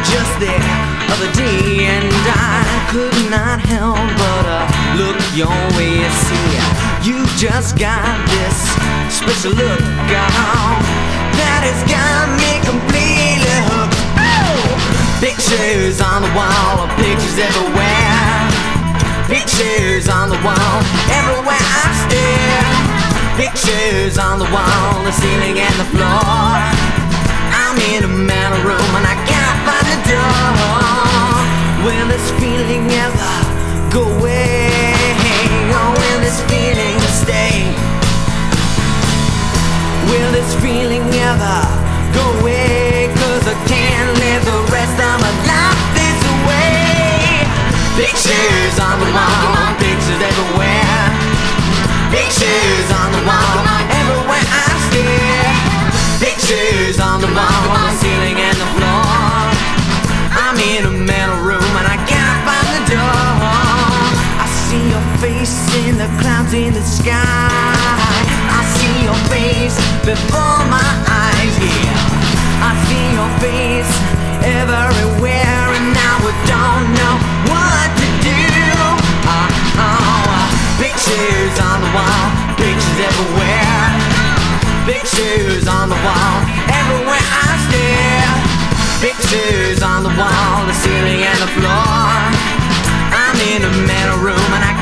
just the other day, and I could not help but look your way. You see, you just got this special look on that has got me completely hooked. Pictures on the wall, pictures everywhere. Pictures on the wall, everywhere I stare. Pictures on the wall, the ceiling and the floor. I'm in a metal room and I can't find the door. Will this feeling ever go away? Or will this feeling stay? Will this feeling ever go away? 'Cause I can't live the rest of my life this way. Pictures on the wall, pictures everywhere. Pictures on the wall, everywhere I stare. Pictures on the wall, the ceiling and the floor. I'm in a metal room and I can't find the door. I see your face in the clouds in the sky. I see your face before my eyes, yeah. I see your face everywhere, and now I don't know what to do. Pictures on the wall, pictures everywhere. Pictures on the wall, everywhere I stare. Pictures on the wall, the ceiling and the floor. I'm in a metal room and I